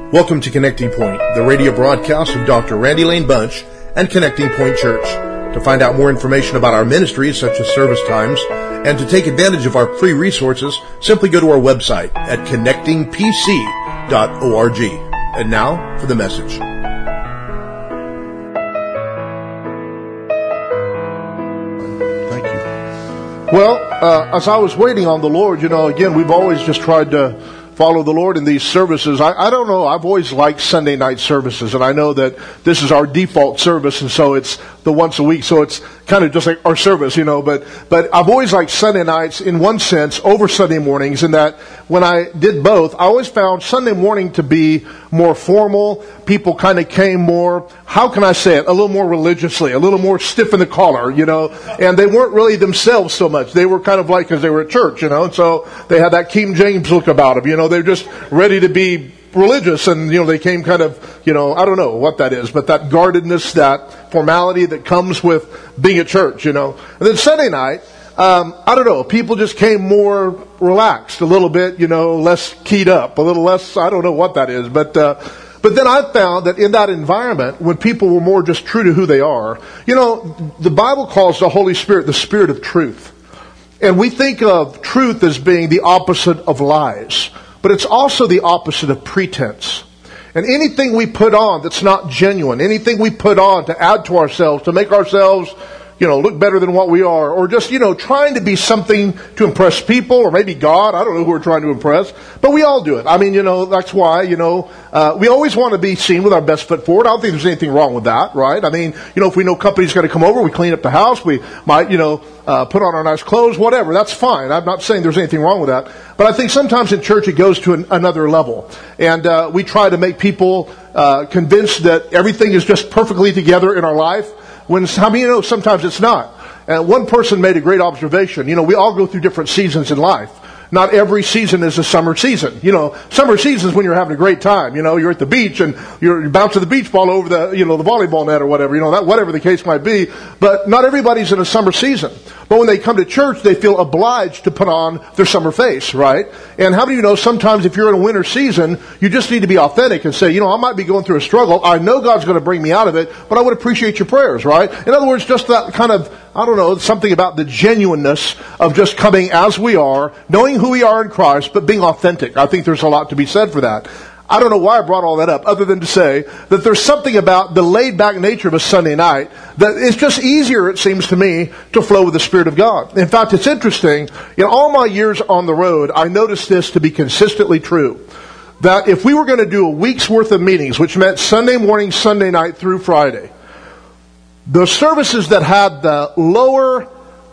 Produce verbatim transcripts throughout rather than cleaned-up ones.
Welcome to Connecting Point, the radio broadcast of Doctor Randy Lane Bunch and Connecting Point Church. To find out more information about our ministries, such as service times, and to take advantage of our free resources, simply go to our website at connecting p c dot org. And now for the message. Thank you. Well, uh, as I was waiting on the Lord, you know, again, we've always just tried to follow the Lord in these services. I, I don't know. I've always liked Sunday night services, and I know that this is our default service, and so it's the once a week, so it's kind of just like our service, you know. But but I've always liked Sunday nights in one sense over Sunday mornings, in that when I did both, I always found Sunday morning to be more formal. People kind of came more, how can I say it, a little more religiously, a little more stiff in the collar, you know, and they weren't really themselves so much. They were kind of like, because they were at church, you know, and so they had that King James look about them, you know. They're just ready to be religious, and, you know, they came kind of, you know, I don't know what that is, but that guardedness, that formality that comes with being at church, you know. And then Sunday night, um, I don't know, people just came more relaxed, a little bit, you know, less keyed up, a little less, I don't know what that is, but, uh, but then I found that in that environment, when people were more just true to who they are, you know, the Bible calls the Holy Spirit the Spirit of truth. And we think of truth as being the opposite of lies, but it's also the opposite of pretense. And anything we put on that's not genuine, anything we put on to add to ourselves, to make ourselves, you know, look better than what we are, or just, you know, trying to be something to impress people, or maybe God, I don't know who we're trying to impress, but we all do it. I mean, you know, that's why, you know, uh, we always want to be seen with our best foot forward. I don't think there's anything wrong with that, right? I mean, you know, if we know company's going to come over, we clean up the house, we might, you know, uh, put on our nice clothes, whatever, that's fine. I'm not saying there's anything wrong with that, but I think sometimes in church it goes to an, another level, and uh, we try to make people uh, convinced that everything is just perfectly together in our life, when, how many, you know, sometimes it's not. And one person made a great observation. You know, we all go through different seasons in life. Not every season is a summer season. You know, summer season is when you're having a great time. You know, you're at the beach and you're bouncing the beach ball over the, you know, the volleyball net or whatever. You know, that whatever the case might be. But not everybody's in a summer season. But when they come to church, they feel obliged to put on their summer face, right? And how do you know sometimes if you're in a winter season, you just need to be authentic and say, you know, I might be going through a struggle. I know God's going to bring me out of it, but I would appreciate your prayers, right? In other words, just that kind of, I don't know, something about the genuineness of just coming as we are, knowing who we are in Christ, but being authentic. I think there's a lot to be said for that. I don't know why I brought all that up, other than to say that there's something about the laid-back nature of a Sunday night that it's just easier, it seems to me, to flow with the Spirit of God. In fact, it's interesting. In all my years on the road, I noticed this to be consistently true. That if we were going to do a week's worth of meetings, which meant Sunday morning, Sunday night through Friday, the services that had the lower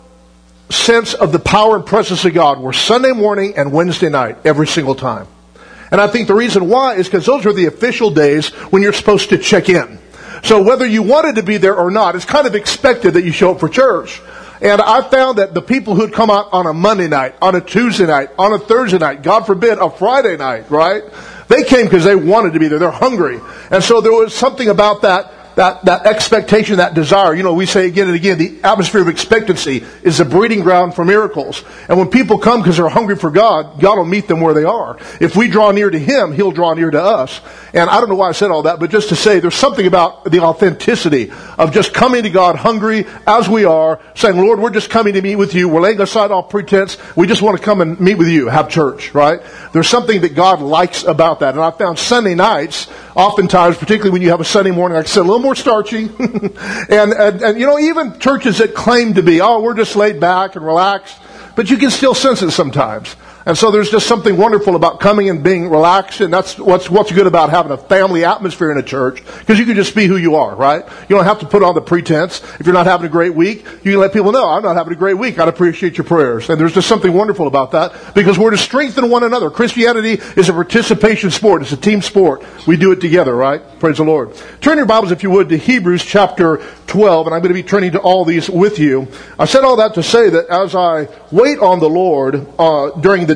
sense of the power and presence of God were Sunday morning and Wednesday night every single time. And I think the reason why is because those are the official days when you're supposed to check in. So whether you wanted to be there or not, it's kind of expected that you show up for church. And I found that the people who'd come out on a Monday night, on a Tuesday night, on a Thursday night, God forbid, a Friday night, right? They came because they wanted to be there. They're hungry. And so there was something about that That, that expectation, that desire. You know, we say again and again, the atmosphere of expectancy is a breeding ground for miracles. And when people come because they're hungry for God, God will meet them where they are. If we draw near to Him, He'll draw near to us. And I don't know why I said all that, but just to say there's something about the authenticity of just coming to God hungry as we are, saying, Lord, we're just coming to meet with you. We're laying aside all pretense. We just want to come and meet with you, have church, right? There's something that God likes about that. And I found Sunday nights, oftentimes, particularly when you have a Sunday morning, like I said, a little more starchy. and, and, and, you know, even churches that claim to be, oh, we're just laid back and relaxed, but you can still sense it sometimes. And so there's just something wonderful about coming and being relaxed, and that's what's what's good about having a family atmosphere in a church, because you can just be who you are, right? You don't have to put on the pretense. If you're not having a great week, you can let people know, I'm not having a great week. I'd appreciate your prayers. And there's just something wonderful about that, because we're to strengthen one another. Christianity is a participation sport. It's a team sport. We do it together, right? Praise the Lord. Turn your Bibles, if you would, to Hebrews chapter twelve, and I'm going to be turning to all these with you. I said all that to say that as I wait on the Lord uh, during the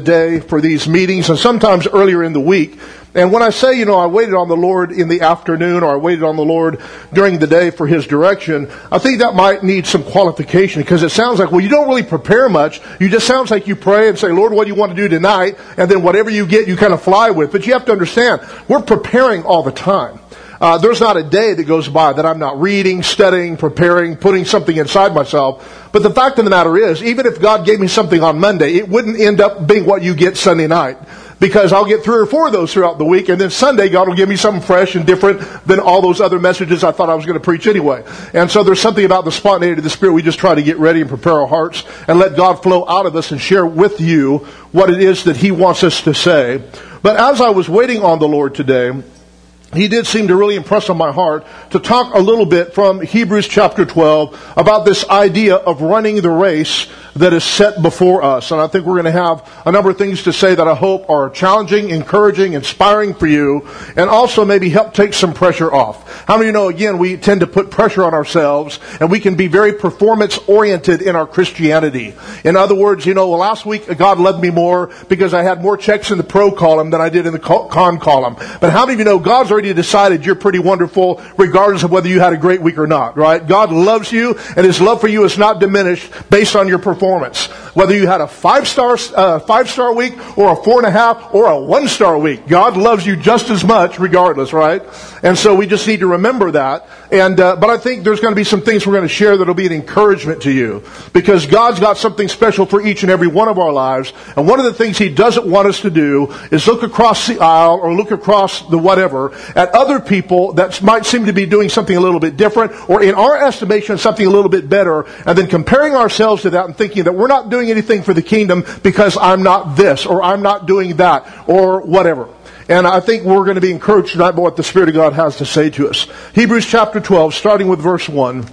day for these meetings, and sometimes earlier in the week. And when I say, you know, I waited on the Lord in the afternoon, or I waited on the Lord during the day for His direction, I think that might need some qualification, because it sounds like, well, you don't really prepare much. You just sounds like you pray and say, Lord, what do you want to do tonight? And then whatever you get, you kind of fly with. But you have to understand, we're preparing all the time. Uh, there's not a day that goes by that I'm not reading, studying, preparing, putting something inside myself. But the fact of the matter is, even if God gave me something on Monday, it wouldn't end up being what you get Sunday night. Because I'll get three or four of those throughout the week, and then Sunday God will give me something fresh and different than all those other messages I thought I was going to preach anyway. And so there's something about the spontaneity of the Spirit. We just try to get ready and prepare our hearts and let God flow out of us and share with you what it is that He wants us to say. But as I was waiting on the Lord today, He did seem to really impress on my heart to talk a little bit from Hebrews chapter twelve about this idea of running the race that is set before us. And I think we're going to have a number of things to say that I hope are challenging, encouraging, inspiring for you, and also maybe help take some pressure off. How many of you know, again, we tend to put pressure on ourselves, and we can be very performance-oriented in our Christianity. In other words, you know, well, last week God loved me more because I had more checks in the pro column than I did in the con column. But how many of you know God's already decided you're pretty wonderful regardless of whether you had a great week or not, right? God loves you, and His love for you is not diminished based on your performance. Whether you had a five-star uh, five-star week or a four and a half or a one-star week, God loves you just as much regardless, right? And so we just need to remember that. And uh, but I think there's going to be some things we're going to share that will be an encouragement to you, because God's got something special for each and every one of our lives. And one of the things He doesn't want us to do is look across the aisle or look across the whatever at other people that might seem to be doing something a little bit different, or in our estimation something a little bit better, and then comparing ourselves to that and thinking that we're not doing anything for the kingdom because I'm not this, or I'm not doing that, or whatever. And I think we're going to be encouraged tonight by what the Spirit of God has to say to us. Hebrews chapter twelve, starting with verse one.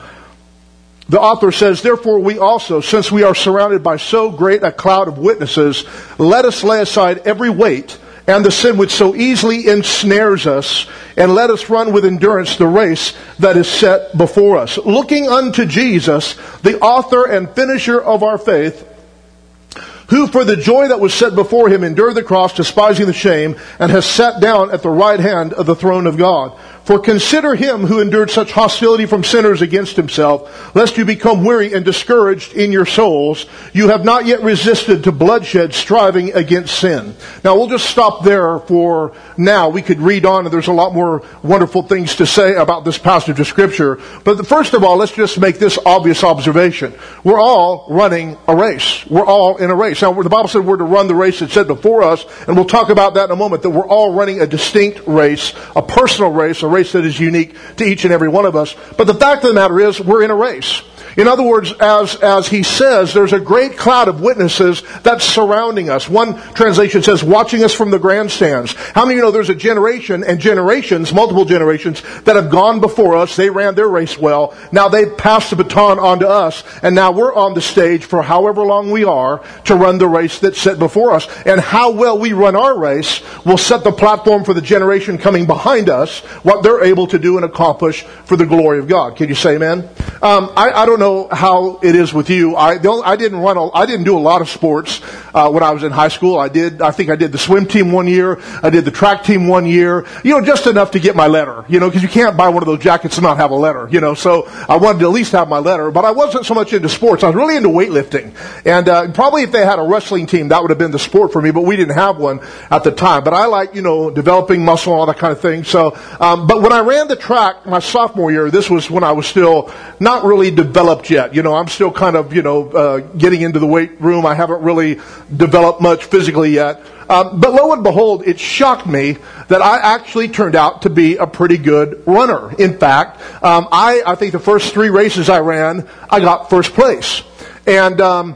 The author says, "Therefore we also, since we are surrounded by so great a cloud of witnesses, let us lay aside every weight and the sin which so easily ensnares us, and let us run with endurance the race that is set before us, looking unto Jesus, the author and finisher of our faith, who for the joy that was set before Him endured the cross, despising the shame, and has sat down at the right hand of the throne of God. For consider Him who endured such hostility from sinners against Himself, lest you become weary and discouraged in your souls. You have not yet resisted to bloodshed, striving against sin." Now we'll just stop there for now. We could read on, and there's a lot more wonderful things to say about this passage of Scripture. But first of all, let's just make this obvious observation. We're all running a race. We're all in a race. Now, the Bible said we're to run the race that's set before us, and we'll talk about that in a moment, that we're all running a distinct race, a personal race, a race that is unique to each and every one of us. But the fact of the matter is, we're in a race. In other words, as, as he says, there's a great cloud of witnesses that's surrounding us. One translation says, watching us from the grandstands. How many of you know there's a generation and generations, multiple generations, that have gone before us. They ran their race well. Now they've passed the baton on to us, and now we're on the stage for however long we are to run the race that's set before us. And how well we run our race will set the platform for the generation coming behind us, what they're able to do and accomplish for the glory of God. Can you say amen? Um, I, I don't know how it is with you. I, the only, I didn't run. A, I didn't do a lot of sports uh, when I was in high school. I did. I think I did the swim team one year. I did the track team one year. You know, just enough to get my letter. You know, because you can't buy one of those jackets and not have a letter. You know, so I wanted to at least have my letter. But I wasn't so much into sports. I was really into weightlifting. And uh, probably if they had a wrestling team, that would have been the sport for me. But we didn't have one at the time. But I like, you know, developing muscle and all that kind of thing. So, um, but when I ran the track my sophomore year, this was when I was still not really developed yet. You know, I'm still kind of, you know, uh, getting into the weight room. I haven't really developed much physically yet. Um, but lo and behold, it shocked me that I actually turned out to be a pretty good runner. In fact, um, I, I think the first three races I ran, I got first place. And, um,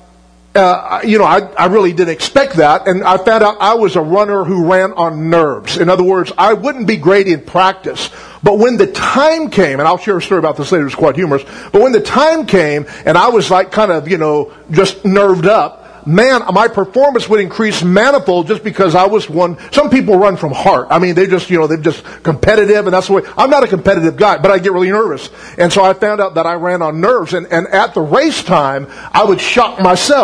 Uh, you know, I, I really didn't expect that, and I found out I was a runner who ran on nerves. In other words, I wouldn't be great in practice, but when the time came, and I'll share a story about this later, it's quite humorous, but when the time came, and I was like kind of, you know, just nerved up, man, my performance would increase manifold just because I was one. Some people run from heart. I mean, they just, you know, they're just competitive, and that's the way. I'm not a competitive guy, but I get really nervous. And so I found out that I ran on nerves, and, and at the race time, I would shock myself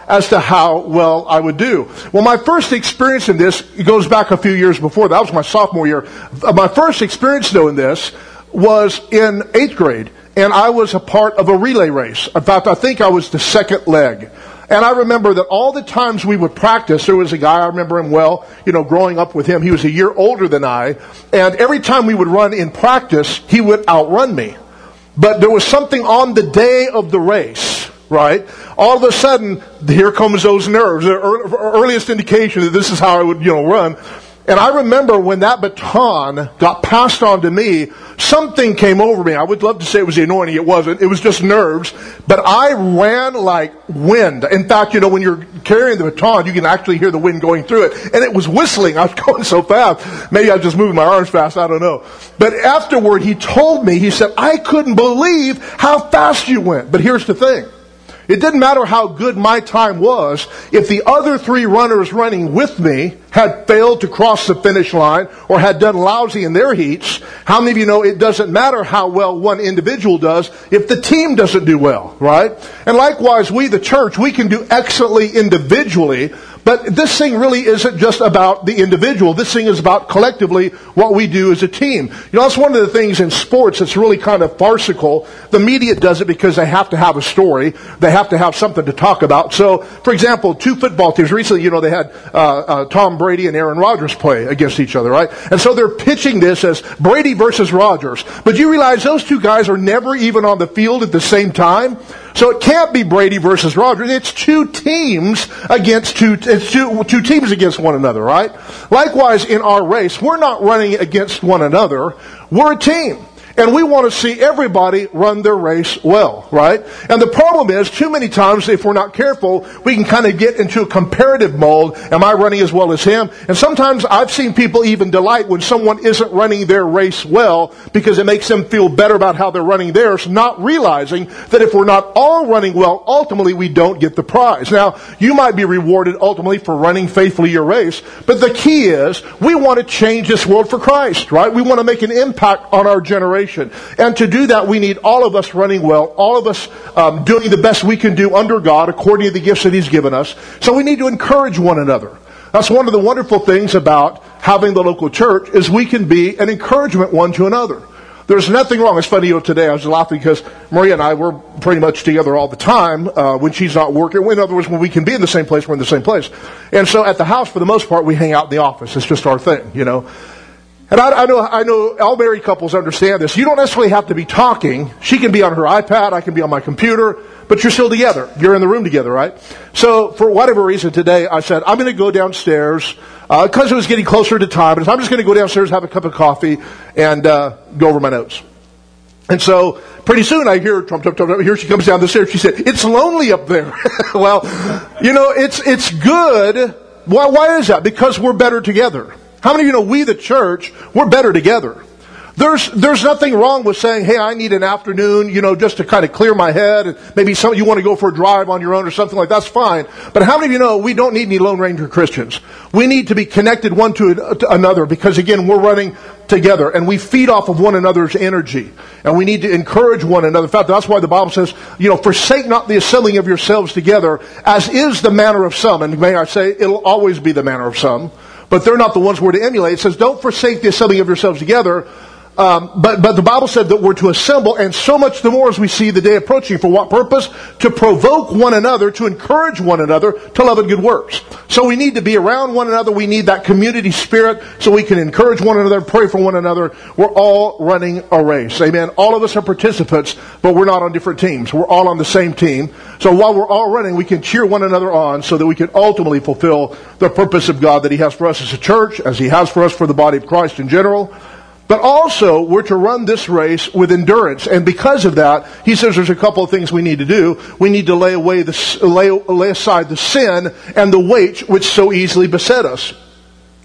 as to how well I would do. Well, my first experience in this goes back a few years before. That was my sophomore year. My first experience doing this was in eighth grade, and I was a part of a relay race. In fact, I think I was the second leg. And I remember that all the times we would practice, there was a guy, I remember him well, you know, growing up with him. He was a year older than I. And every time we would run in practice, he would outrun me. But there was something on the day of the race, right? All of a sudden, here comes those nerves. The earliest indication that this is how I would, you know, run. And I remember when that baton got passed on to me, something came over me. I would love to say it was the anointing. It wasn't. It was just nerves. But I ran like wind. In fact, you know, when you're carrying the baton, you can actually hear the wind going through it. And it was whistling. I was going so fast. Maybe I was just moving my arms fast. I don't know. But afterward, he told me, he said, I couldn't believe how fast you went. But here's the thing. It didn't matter how good my time was. If the other three runners running with me had failed to cross the finish line or had done lousy in their heats, how many of you know it doesn't matter how well one individual does if the team doesn't do well, right? And likewise, we, the church, we can do excellently individually, but this thing really isn't just about the individual. This thing is about collectively what we do as a team. You know, that's one of the things in sports that's really kind of farcical. The media does it because they have to have a story. They have to have something to talk about. So, for example, two football teams. Recently, you know, they had uh, uh, Tom Brady and Aaron Rodgers play against each other, right? And so they're pitching this as Brady versus Rodgers. But you realize those two guys are never even on the field at the same time? So it can't be Brady versus Rodgers. It's two teams against two, it's two, two teams against one another, right? Likewise, in our race, we're not running against one another. We're a team. And we want to see everybody run their race well, right? And the problem is, too many times, if we're not careful, we can kind of get into a comparative mode. Am I running as well as him? And sometimes I've seen people even delight when someone isn't running their race well because it makes them feel better about how they're running theirs, not realizing that if we're not all running well, ultimately we don't get the prize. Now, you might be rewarded ultimately for running faithfully your race, but the key is we want to change this world for Christ, right? We want to make an impact on our generation. And to do that, we need all of us running well, all of us um, doing the best we can do under God according to the gifts that He's given us. So we need to encourage one another. That's one of the wonderful things about having the local church is we can be an encouragement one to another. There's nothing wrong. It's funny, you know, today I was laughing because Maria and I, we're pretty much together all the time uh, when she's not working. In other words, when we can be in the same place, we're in the same place. And so at the house, for the most part, we hang out in the office. It's just our thing, you know. And I, I know, I know all married couples understand this. You don't necessarily have to be talking. She can be on her iPad, I can be on my computer, but you're still together. You're in the room together, right? So for whatever reason today, I said, I'm going to go downstairs, uh, because it was getting closer to time, and I'm just going to go downstairs, have a cup of coffee, and uh, go over my notes. And so pretty soon I hear, trump, trump, trump, here she comes down the stairs. She said, it's lonely up there. Well, you know, it's, it's good. Why, why is that? Because we're better together. How many of you know we, the church, we're better together? There's there's nothing wrong with saying, hey, I need an afternoon, you know, just to kind of clear my head. And maybe some you want to go for a drive on your own or something like that. That's fine. But how many of you know we don't need any Lone Ranger Christians? We need to be connected one to, to another because, again, we're running together and we feed off of one another's energy. And we need to encourage one another. In fact, that's why the Bible says, you know, forsake not the assembling of yourselves together, as is the manner of some. And may I say, it'll always be the manner of some. But they're not the ones we're to emulate. It says, don't forsake the assembling of yourselves together. Um, but, but the Bible said that we're to assemble, and so much the more as we see the day approaching. For what purpose? To provoke one another, to encourage one another to love and good works. So we need to be around one another. We need that community spirit so we can encourage one another, pray for one another. We're all running a race. Amen. All of us are participants, but we're not on different teams. We're all on the same team. So while we're all running, we can cheer one another on so that we can ultimately fulfill the purpose of God that He has for us as a church, as He has for us for the body of Christ in general. But also, we're to run this race with endurance. And because of that, he says there's a couple of things we need to do. We need to lay away the, lay, lay aside the sin and the weight which so easily beset us.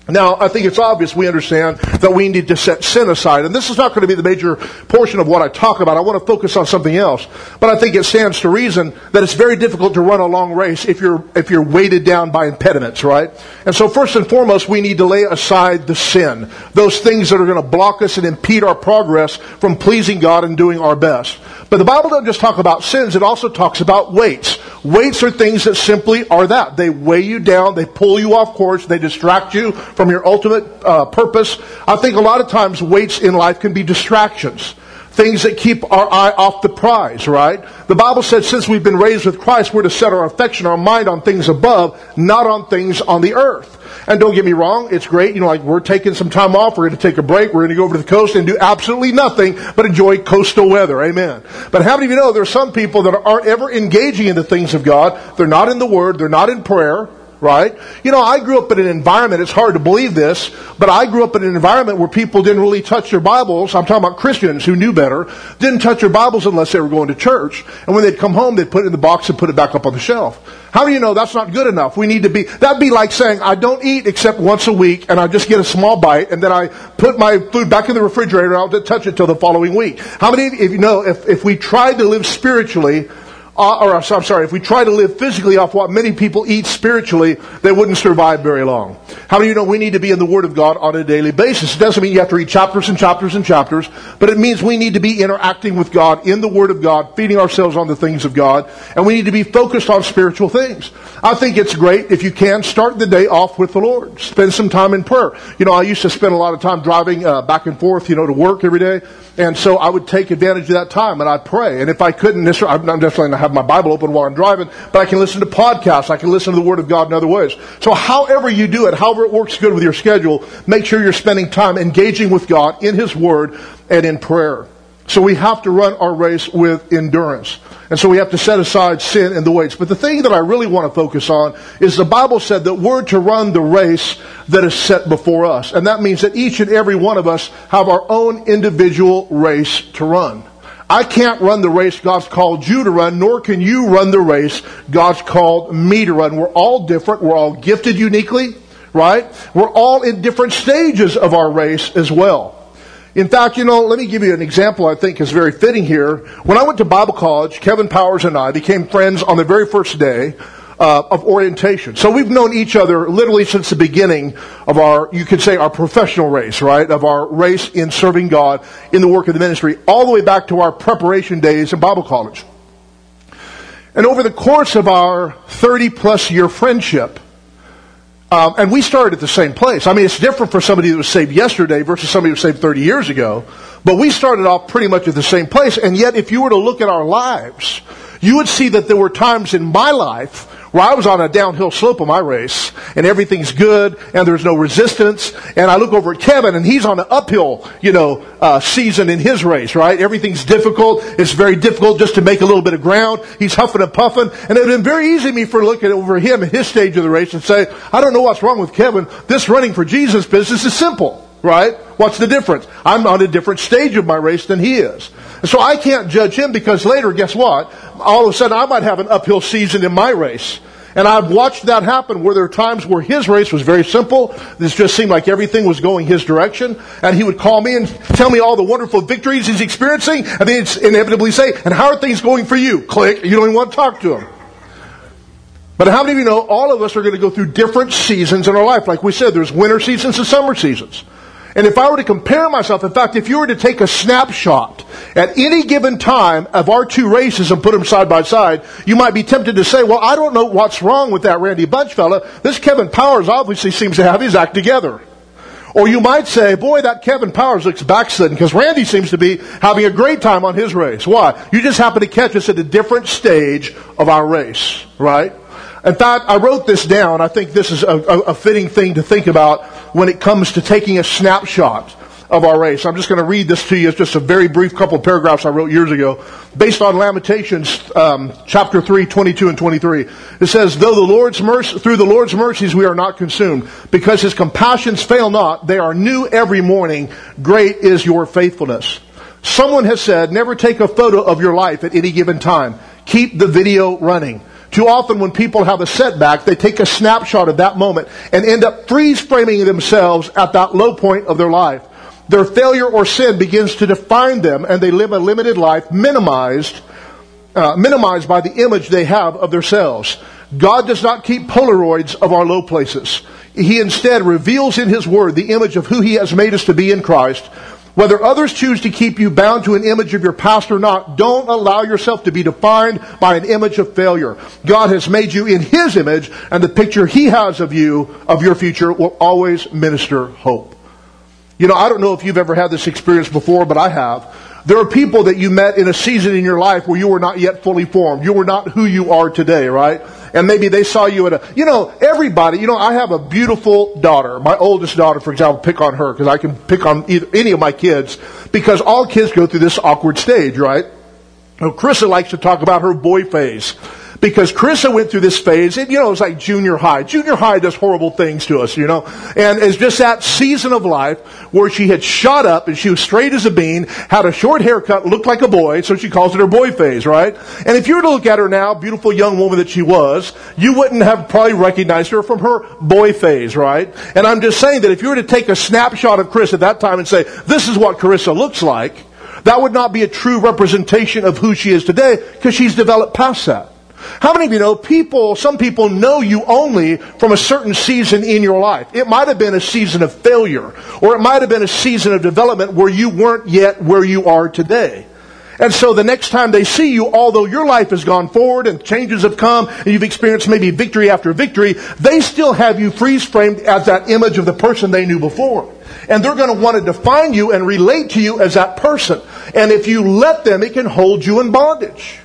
Now, I think it's obvious we understand that we need to set sin aside. And this is not going to be the major portion of what I talk about. I want to focus on something else. But I think it stands to reason that it's very difficult to run a long race if you're if you're weighted down by impediments, right? And so first and foremost, we need to lay aside the sin. Those things that are going to block us and impede our progress from pleasing God and doing our best. But the Bible doesn't just talk about sins, it also talks about weights. Weights are things that simply are that. They weigh you down, they pull you off course, they distract you from your ultimate uh, purpose. I think a lot of times weights in life can be distractions. Things that keep our eye off the prize, right? The Bible said since we've been raised with Christ, we're to set our affection, our mind on things above, not on things on the earth. And don't get me wrong, it's great. You know, like we're taking some time off. We're going to take a break. We're going to go over to the coast and do absolutely nothing but enjoy coastal weather. Amen. But how many of you know there are some people that aren't ever engaging in the things of God? They're not in the Word. They're not in prayer. Right? You know, I grew up in an environment, it's hard to believe this, but I grew up in an environment where people didn't really touch their Bibles. I'm talking about Christians who knew better, didn't touch their Bibles unless they were going to church. And when they'd come home, they'd put it in the box and put it back up on the shelf. How do you know that's not good enough? We need to be, that'd be like saying, I don't eat except once a week, and I just get a small bite, and then I put my food back in the refrigerator, and I don't touch it till the following week. How many of you know, if, if we tried to live spiritually, Uh, or I'm sorry, if we try to live physically off what many people eat spiritually, they wouldn't survive very long. How many of you know we need to be in the Word of God on a daily basis? It doesn't mean you have to read chapters and chapters and chapters, but it means we need to be interacting with God in the Word of God, feeding ourselves on the things of God, and we need to be focused on spiritual things. I think it's great if you can start the day off with the Lord. Spend some time in prayer. You know, I used to spend a lot of time driving uh, back and forth, you know, to work every day. And so I would take advantage of that time and I'd pray. And if I couldn't, I'm definitely not have my Bible open while I'm driving, but I can listen to podcasts. I can listen to the Word of God in other ways. So however you do it, however it works good with your schedule, make sure you're spending time engaging with God in His Word and in prayer. So we have to run our race with endurance. And so we have to set aside sin and the weights. But the thing that I really want to focus on is the Bible said that we're to run the race that is set before us. And that means that each and every one of us have our own individual race to run. I can't run the race God's called you to run, nor can you run the race God's called me to run. We're all different. We're all gifted uniquely, right? We're all in different stages of our race as well. In fact, you know, let me give you an example I think is very fitting here. When I went to Bible college, Kevin Powers and I became friends on the very first day uh, of orientation. So we've known each other literally since the beginning of our, you could say, our professional race, right? Of our race in serving God in the work of the ministry, all the way back to our preparation days in Bible college. And over the course of our thirty plus year friendship, Um, and we started at the same place. I mean, it's different for somebody that was saved yesterday versus somebody who was saved thirty years ago. But we started off pretty much at the same place. And yet, if you were to look at our lives, you would see that there were times in my life where I was on a downhill slope of my race, and everything's good, and there's no resistance. And I look over at Kevin, and he's on an uphill, you know, uh, season in his race, right? Everything's difficult. It's very difficult just to make a little bit of ground. He's huffing and puffing. And it would have been very easy for me for looking over him at his stage of the race and say, I don't know what's wrong with Kevin. This running for Jesus business is simple, right? What's the difference? I'm on a different stage of my race than he is. And so I can't judge him because later, guess what? All of a sudden I might have an uphill season in my race. And I've watched that happen where there are times where his race was very simple. This just seemed like everything was going his direction. And he would call me and tell me all the wonderful victories he's experiencing. And then he'd inevitably say, and how are things going for you? Click. You don't even want to talk to him. But how many of you know all of us are going to go through different seasons in our life? Like we said, there's winter seasons and summer seasons. And if I were to compare myself, in fact, if you were to take a snapshot at any given time of our two races and put them side by side, you might be tempted to say, well, I don't know what's wrong with that Randy Bunch fella. This Kevin Powers obviously seems to have his act together. Or you might say, boy, that Kevin Powers looks backslidden because Randy seems to be having a great time on his race. Why? You just happen to catch us at a different stage of our race, right? In fact, I wrote this down. I think this is a, a, a fitting thing to think about when it comes to taking a snapshot of our race. I'm just going to read this to you. It's just a very brief couple of paragraphs I wrote years ago based on Lamentations um, chapter three, twenty-two and twenty-three. It says, Though the Lord's mercy, through the Lord's mercies we are not consumed, because His compassions fail not. They are new every morning. Great is your faithfulness. Someone has said, never take a photo of your life at any given time. Keep the video running. Too often when people have a setback, they take a snapshot of that moment and end up freeze-framing themselves at that low point of their life. Their failure or sin begins to define them, and they live a limited life minimized, uh, minimized by the image they have of themselves. God does not keep Polaroids of our low places. He instead reveals in His Word the image of who He has made us to be in Christ. Whether others choose to keep you bound to an image of your past or not, don't allow yourself to be defined by an image of failure. God has made you in His image, and the picture He has of you, of your future, will always minister hope. You know, I don't know if you've ever had this experience before, but I have. There are people that you met in a season in your life where you were not yet fully formed. You were not who you are today, right? And maybe they saw you at a, you know, everybody, you know, I have a beautiful daughter. My oldest daughter, for example, pick on her, because I can pick on either, any of my kids, because all kids go through this awkward stage, right? Well, Carissa likes to talk about her boy phase. Because Carissa went through this phase, and you know, it's like junior high. Junior high does horrible things to us, you know. And it's just that season of life where she had shot up and she was straight as a bean, had a short haircut, looked like a boy, so she calls it her boy phase, right? And if you were to look at her now, beautiful young woman that she was, you wouldn't have probably recognized her from her boy phase, right? And I'm just saying that if you were to take a snapshot of Carissa at that time and say, this is what Carissa looks like, that would not be a true representation of who she is today, because she's developed past that. How many of you know people, some people know you only from a certain season in your life? It might have been a season of failure, or it might have been a season of development where you weren't yet where you are today. And so the next time they see you, although your life has gone forward and changes have come, and you've experienced maybe victory after victory, they still have you freeze-framed as that image of the person they knew before. And they're going to want to define you and relate to you as that person. And if you let them, it can hold you in bondage.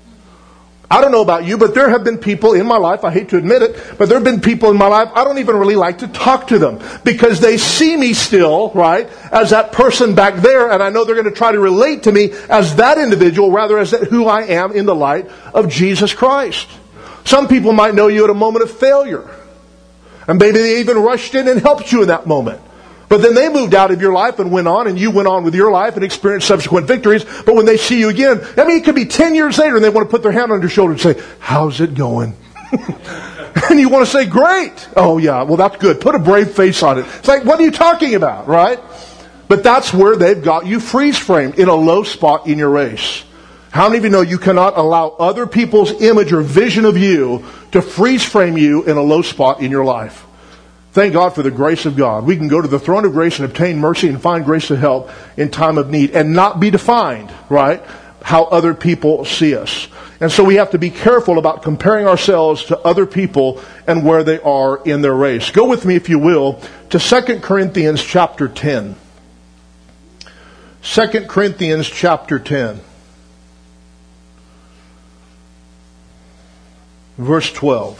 I don't know about you, but there have been people in my life, I hate to admit it, but there have been people in my life, I don't even really like to talk to them, because they see me still, right, as that person back there, and I know they're going to try to relate to me as that individual, rather as who I am in the light of Jesus Christ. Some people might know you at a moment of failure, and maybe they even rushed in and helped you in that moment. But then they moved out of your life and went on, and you went on with your life and experienced subsequent victories. But when they see you again, I mean, it could be ten years later, and they want to put their hand on your shoulder and say, how's it going? And you want to say, great. Oh, yeah, well, that's good. Put a brave face on it. It's like, what are you talking about, right? But that's where they've got you freeze-framed in a low spot in your race. How many of you know you cannot allow other people's image or vision of you to freeze-frame you in a low spot in your life? Thank God for the grace of God. We can go to the throne of grace and obtain mercy and find grace to help in time of need and not be defined, right, how other people see us. And so we have to be careful about comparing ourselves to other people and where they are in their race. Go with me, if you will, to Second Corinthians chapter ten. Second Corinthians chapter ten. Verse twelve.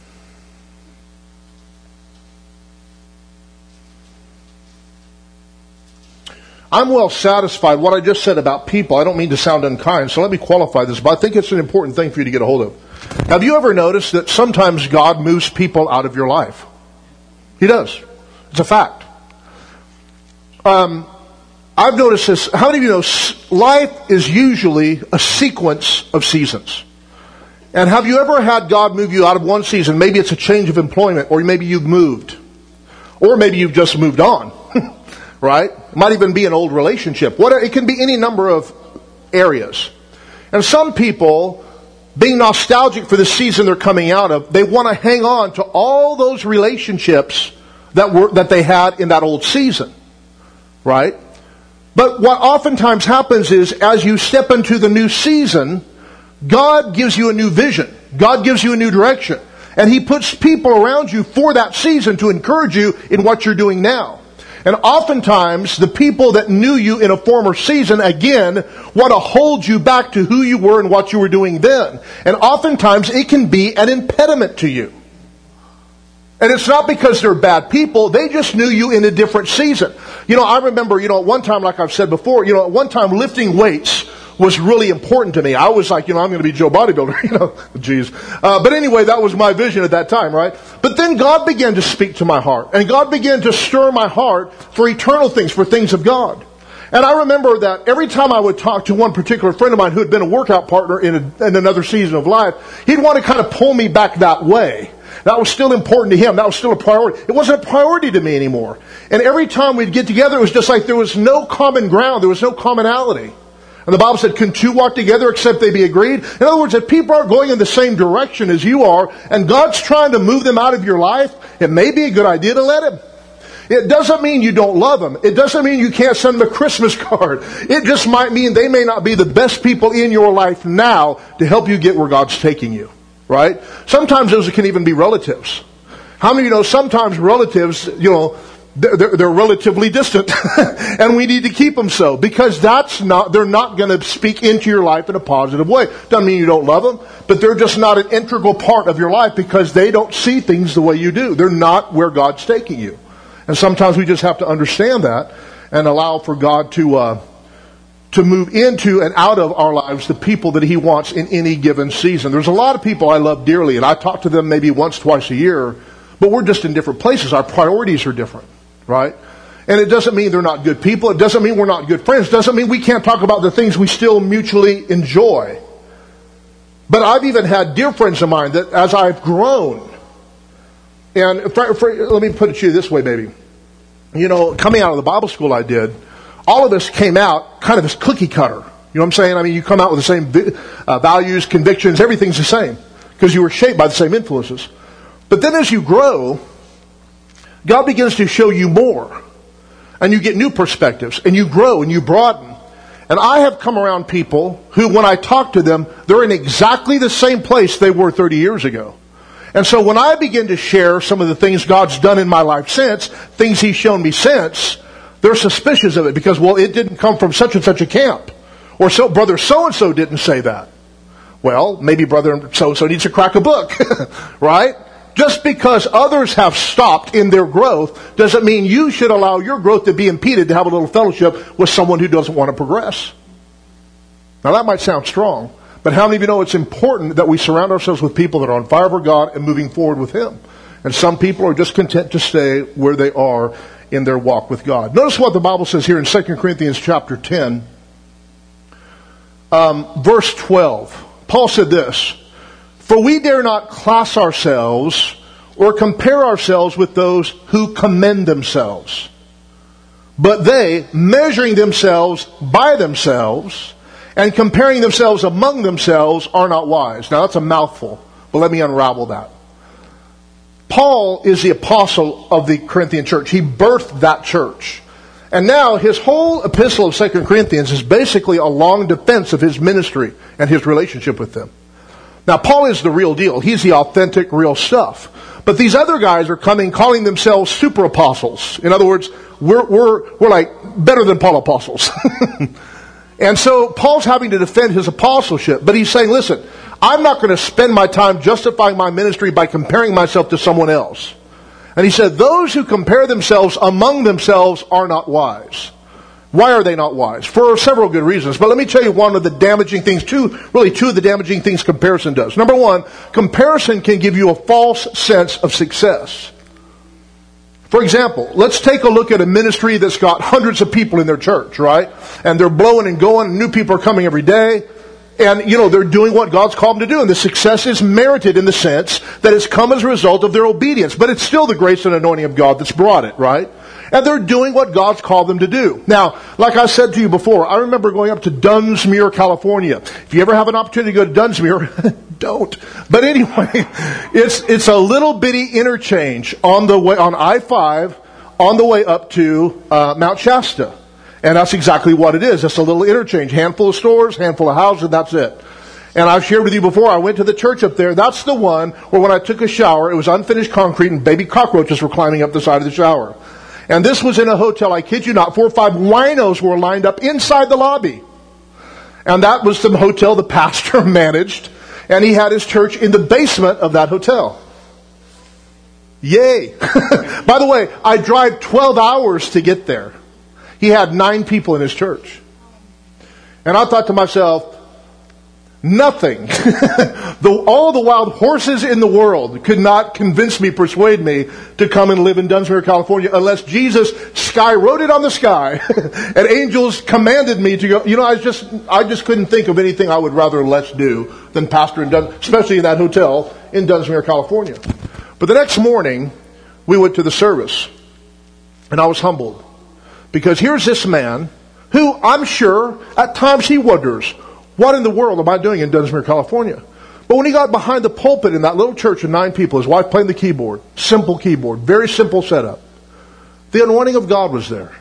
I'm well satisfied. What I just said about people, I don't mean to sound unkind, so let me qualify this, but I think it's an important thing for you to get a hold of. Have you ever noticed that sometimes God moves people out of your life? He does. It's a fact. Um, I've noticed this. How many of you know life is usually a sequence of seasons? And have you ever had God move you out of one season? Maybe it's a change of employment, or maybe you've moved. Or maybe you've just moved on. Right? It might even be an old relationship. What, it can be any number of areas. And some people, being nostalgic for the season they're coming out of, they want to hang on to all those relationships that were that they had in that old season. Right? But what oftentimes happens is, as you step into the new season, God gives you a new vision. God gives you a new direction. And He puts people around you for that season to encourage you in what you're doing now. And oftentimes, the people that knew you in a former season, again, want to hold you back to who you were and what you were doing then. And oftentimes, it can be an impediment to you. And it's not because they're bad people. They just knew you in a different season. You know, I remember, you know, at one time, like I've said before, you know, at one time, lifting weights was really important to me. I was like, you know, I'm going to be Joe Bodybuilder, you know, geez. Uh, but anyway, that was my vision at that time, right? But then God began to speak to my heart. And God began to stir my heart for eternal things, for things of God. And I remember that every time I would talk to one particular friend of mine who had been a workout partner in, a, in another season of life, he'd want to kind of pull me back that way. That was still important to him. That was still a priority. It wasn't a priority to me anymore. And every time we'd get together, it was just like there was no common ground. There was no commonality. And the Bible said, can two walk together except they be agreed? In other words, if people aren't going in the same direction as you are, and God's trying to move them out of your life, it may be a good idea to let Him. It doesn't mean you don't love them. It doesn't mean you can't send them a Christmas card. It just might mean they may not be the best people in your life now to help you get where God's taking you. Right? Sometimes those can even be relatives. How many of you know sometimes relatives, you know, they're, they're relatively distant. And we need to keep them so. Because that's not, they're not going to speak into your life in a positive way. Doesn't mean you don't love them. But they're just not an integral part of your life because they don't see things the way you do. They're not where God's taking you. And sometimes we just have to understand that and allow for God to uh, to move into and out of our lives the people that He wants in any given season. There's a lot of people I love dearly, and I talk to them maybe once, twice a year, but we're just in different places. Our priorities are different, right? And it doesn't mean they're not good people. It doesn't mean we're not good friends. It doesn't mean we can't talk about the things we still mutually enjoy. But I've even had dear friends of mine that as I've grown, and for, for, let me put it to you this way, maybe. You know, coming out of the Bible school I did, all of us came out kind of as cookie cutter. You know what I'm saying? I mean, you come out with the same uh, values, convictions, everything's the same. Because you were shaped by the same influences. But then as you grow, God begins to show you more. And you get new perspectives. And you grow and you broaden. And I have come around people who, when I talk to them, they're in exactly the same place they were thirty years ago. And so when I begin to share some of the things God's done in my life since, things He's shown me since, they're suspicious of it because, well, it didn't come from such and such a camp. Or so brother so-and-so didn't say that. Well, maybe brother so-and-so needs to crack a book, right? Just because others have stopped in their growth doesn't mean you should allow your growth to be impeded to have a little fellowship with someone who doesn't want to progress. Now that might sound strong, but how many of you know it's important that we surround ourselves with people that are on fire for God and moving forward with Him? And some people are just content to stay where they are in their walk with God. Notice what the Bible says here in Second Corinthians chapter ten, um, verse twelve. Paul said this, "For we dare not class ourselves or compare ourselves with those who commend themselves. But they, measuring themselves by themselves and comparing themselves among themselves, are not wise." Now that's a mouthful, but let me unravel that. Paul is the apostle of the Corinthian church. He birthed that church. And now his whole epistle of Second Corinthians is basically a long defense of his ministry and his relationship with them. Now Paul is the real deal. He's the authentic, real stuff. But these other guys are coming calling themselves super apostles. In other words, we're, we're, we're like better than Paul apostles. And so Paul's having to defend his apostleship. But he's saying, listen, I'm not going to spend my time justifying my ministry by comparing myself to someone else. And he said, those who compare themselves among themselves are not wise. Why are they not wise? For several good reasons. But let me tell you one of the damaging things, two, really two of the damaging things comparison does. Number one, comparison can give you a false sense of success. For example, let's take a look at a ministry that's got hundreds of people in their church, right? And they're blowing and going, and new people are coming every day. And, you know, they're doing what God's called them to do. And the success is merited in the sense that it's come as a result of their obedience. But it's still the grace and anointing of God that's brought it, right? And they're doing what God's called them to do. Now, like I said to you before, I remember going up to Dunsmuir, California. If you ever have an opportunity to go to Dunsmuir, don't. But anyway, it's it's a little bitty interchange on the way on I five on the way up to uh, Mount Shasta. And that's exactly what it is. It's a little interchange. Handful of stores, handful of houses, and that's it. And I've shared with you before, I went to the church up there. That's the one where when I took a shower, it was unfinished concrete and baby cockroaches were climbing up the side of the shower. And this was in a hotel, I kid you not, four or five winos were lined up inside the lobby. And that was the hotel the pastor managed. And he had his church in the basement of that hotel. Yay! By the way, I drive twelve hours to get there. He had nine people in his church. And I thought to myself, Nothing. the, all the wild horses in the world could not convince me, persuade me to come and live in Dunsmuir, California, unless Jesus sky wrote it on the sky and angels commanded me to go. You know, I just I just couldn't think of anything I would rather less do than pastor in Duns, especially in that hotel in Dunsmuir, California. But the next morning, we went to the service, and I was humbled because here's this man who I'm sure at times he wonders, what in the world am I doing in Dunsmuir, California? But when he got behind the pulpit in that little church of nine people, his wife playing the keyboard, simple keyboard, very simple setup, the anointing of God was there.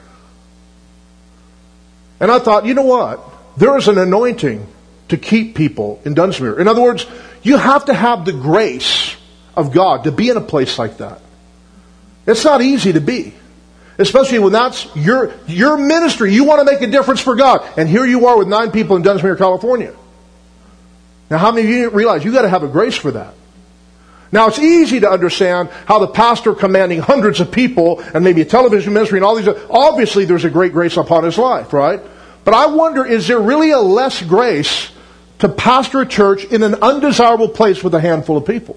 And I thought, you know what? There is an anointing to keep people in Dunsmuir. In other words, you have to have the grace of God to be in a place like that. It's not easy to be. Especially when that's your your ministry. You want to make a difference for God. And here you are with nine people in Dunsmuir, California. Now, how many of you realize you've got to have a grace for that? Now, it's easy to understand how the pastor commanding hundreds of people and maybe a television ministry and all these, obviously there's a great grace upon his life, right? But I wonder, is there really a less grace to pastor a church in an undesirable place with a handful of people?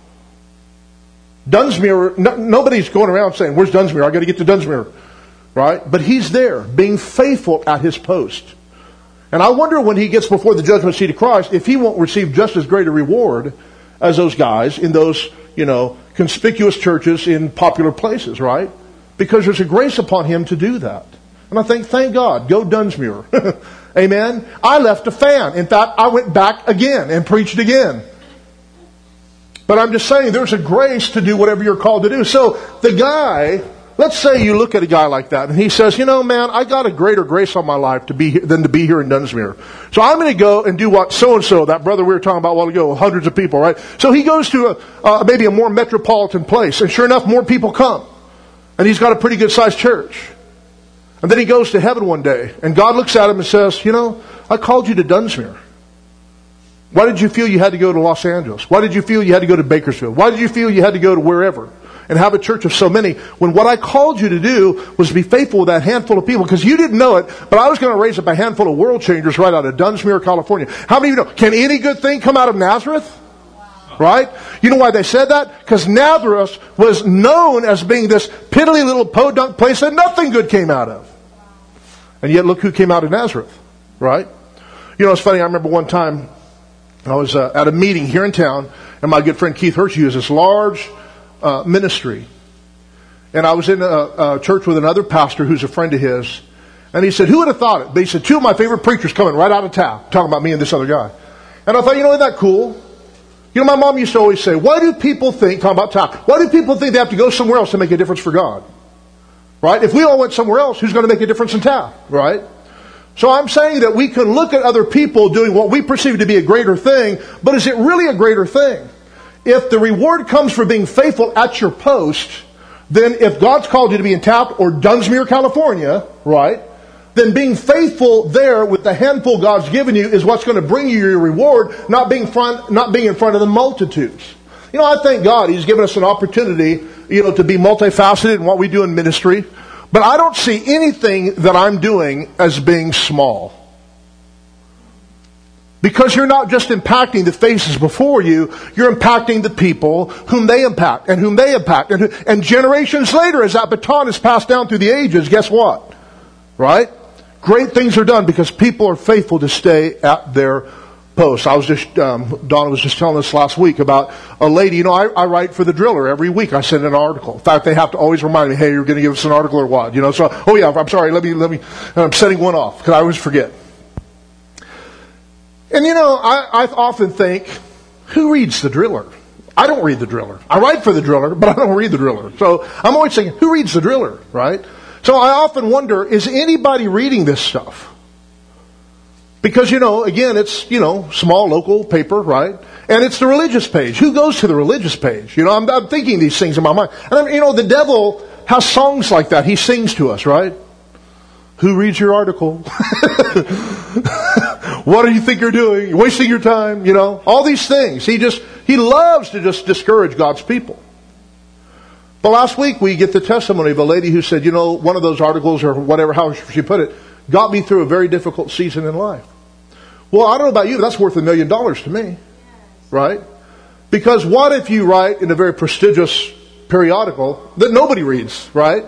Dunsmuir, no, nobody's going around saying, where's Dunsmuir? I got to get to Dunsmuir. Right? But he's there, being faithful at his post. And I wonder when he gets before the judgment seat of Christ, if he won't receive just as great a reward as those guys in those, you know, conspicuous churches in popular places, right? Because there's a grace upon him to do that. And I think, thank God, go Dunsmuir. Amen? I left a fan. In fact, I went back again and preached again. But I'm just saying, there's a grace to do whatever you're called to do. So the guy, let's say you look at a guy like that, and he says, you know, man, I got a greater grace on my life to be than to be here in Dunsmuir. So I'm going to go and do what so-and-so, that brother we were talking about a while ago, hundreds of people, right? So he goes to a, uh, maybe a more metropolitan place, and sure enough, more people come. And he's got a pretty good-sized church. And then he goes to heaven one day, and God looks at him and says, you know, I called you to Dunsmuir. Why did you feel you had to go to Los Angeles? Why did you feel you had to go to Bakersfield? Why did you feel you had to go to wherever and have a church of so many when what I called you to do was to be faithful with that handful of people? Because you didn't know it, but I was going to raise up a handful of world changers right out of Dunsmuir, California. How many of you know, can any good thing come out of Nazareth? Wow. Right? You know why they said that? Because Nazareth was known as being this piddly little podunk place that nothing good came out of. And yet look who came out of Nazareth. Right? You know, it's funny, I remember one time, I was uh, at a meeting here in town, and my good friend Keith Hershey has this large uh, ministry. And I was in a, a church with another pastor who's a friend of his, and he said, who would have thought it? But he said, two of my favorite preachers coming right out of town, talking about me and this other guy. And I thought, you know, isn't that cool? You know, my mom used to always say, why do people think, talking about town, why do people think they have to go somewhere else to make a difference for God? Right? If we all went somewhere else, who's going to make a difference in town? Right? So I'm saying that we can look at other people doing what we perceive to be a greater thing, but is it really a greater thing? If the reward comes for being faithful at your post, then if God's called you to be in Taft or Dunsmuir, California, right, then being faithful there with the handful God's given you is what's going to bring you your reward, not being front, not being in front of the multitudes. You know, I thank God He's given us an opportunity, you know, to be multifaceted in what we do in ministry. But I don't see anything that I'm doing as being small. Because you're not just impacting the faces before you, you're impacting the people whom they impact and whom they impact. And, and generations later, as that baton is passed down through the ages, guess what? Right? Great things are done because people are faithful to stay at their posts. I was just, um, Donna was just telling us last week about a lady. You know, I, I write for the Driller every week. I send an article. In fact, they have to always remind me, hey, you're going to give us an article or what? You know, so, oh yeah, I'm sorry, let me, let me, I'm setting one off because I always forget. And you know, I, I often think, who reads the Driller? I don't read the Driller. I write for the Driller, but I don't read the Driller. So I'm always thinking, who reads the Driller, right? So I often wonder, is anybody reading this stuff? Because, you know, again, it's, you know, small local paper, right? And it's the religious page. Who goes to the religious page? You know, I'm, I'm thinking these things in my mind. And, I'm, you know, the devil has songs like that. He sings to us, right? Who reads your article? What do you think you're doing? You're wasting your time, you know? All these things. He just, he loves to just discourage God's people. But last week we get the testimony of a lady who said, you know, one of those articles or whatever, how she put it, got me through a very difficult season in life. Well, I don't know about you, but that's worth a million dollars to me. Right? Because what if you write in a very prestigious periodical that nobody reads, right?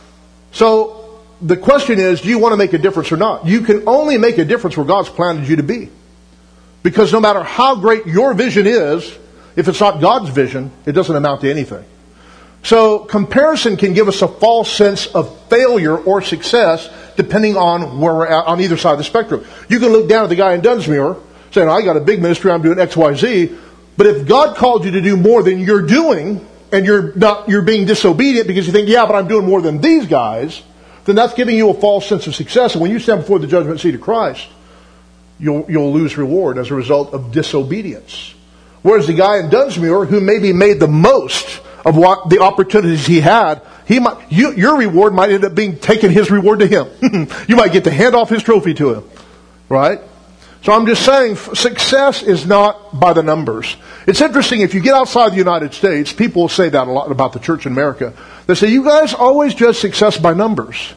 So the question is, do you want to make a difference or not? You can only make a difference where God's planted you to be. Because no matter how great your vision is, if it's not God's vision, it doesn't amount to anything. So comparison can give us a false sense of failure or success depending on where we're at on either side of the spectrum. You can look down at the guy in Dunsmuir saying, I got a big ministry, I'm doing X, Y, Z. But if God called you to do more than you're doing, and you're not, you're being disobedient because you think, yeah, but I'm doing more than these guys, then that's giving you a false sense of success. And when you stand before the judgment seat of Christ, you'll, you'll lose reward as a result of disobedience. Whereas the guy in Dunsmuir, who maybe made the most of what the opportunities he had, he might, you, your reward might end up being taking his reward to him. You might get to hand off his trophy to him. Right? So I'm just saying, success is not by the numbers. It's interesting, if you get outside the United States, people will say that a lot about the church in America. They say, you guys always judge success by numbers.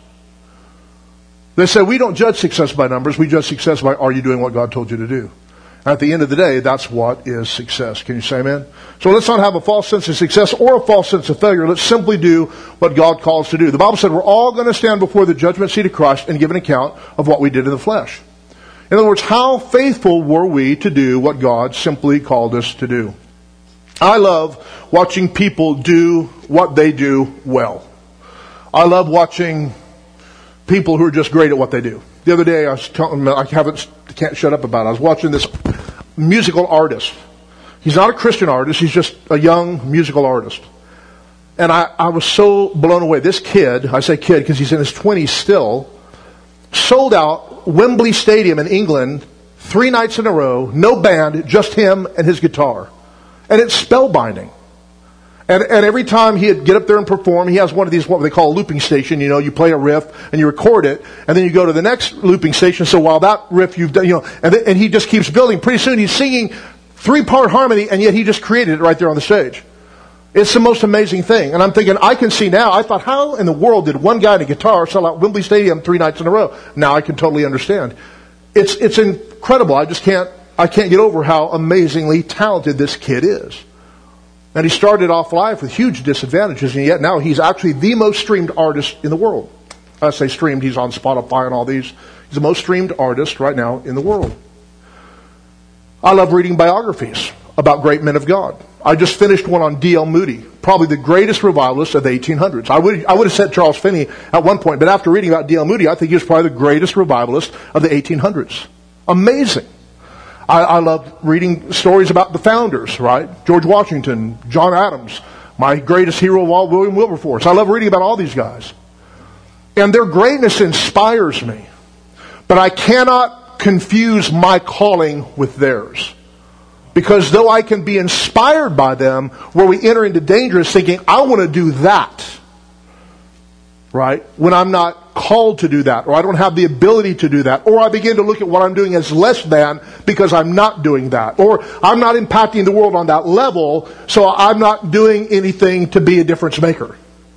They say, we don't judge success by numbers, we judge success by, are you doing what God told you to do? At the end of the day, that's what is success. Can you say amen? So let's not have a false sense of success or a false sense of failure. Let's simply do what God calls to do. The Bible said we're all going to stand before the judgment seat of Christ and give an account of what we did in the flesh. In other words, how faithful were we to do what God simply called us to do? I love watching people do what they do well. I love watching people who are just great at what they do. The other day, I was telling them, I haven't, can't shut up about it. I was watching this musical artist. He's not a Christian artist. He's just a young musical artist. And I, I was so blown away. This kid, I say kid because he's in his twenties still, sold out Wembley Stadium in England three nights in a row, no band, just him and his guitar. And it's spellbinding. And, and every time he'd get up there and perform, he has one of these, what they call a looping station. You know, you play a riff and you record it, and then you go to the next looping station. So while that riff you've done, you know, and, th- and he just keeps building. Pretty soon he's singing three-part harmony, and yet he just created it right there on the stage. It's the most amazing thing. And I'm thinking, I can see now, I thought, how in the world did one guy in a guitar sell out Wembley Stadium three nights in a row? Now I can totally understand. It's it's incredible. I just can't, I can't get over how amazingly talented this kid is. And he started off life with huge disadvantages, and yet now he's actually the most streamed artist in the world. I say streamed, he's on Spotify and all these. He's the most streamed artist right now in the world. I love reading biographies about great men of God. I just finished one on D L Moody, probably the greatest revivalist of the eighteen hundreds. I would I would have said Charles Finney at one point, but after reading about D L Moody, I think he was probably the greatest revivalist of the eighteen hundreds. Amazing. I, I love reading stories about the founders, right? George Washington, John Adams, my greatest hero of all, William Wilberforce. I love reading about all these guys. And their greatness inspires me. But I cannot confuse my calling with theirs. Because though I can be inspired by them, where we enter into danger is thinking, I want to do that. Right? When I'm not called to do that, or I don't have the ability to do that, or I begin to look at what I'm doing as less than because I'm not doing that, or I'm not impacting the world on that level, so I'm not doing anything to be a difference maker.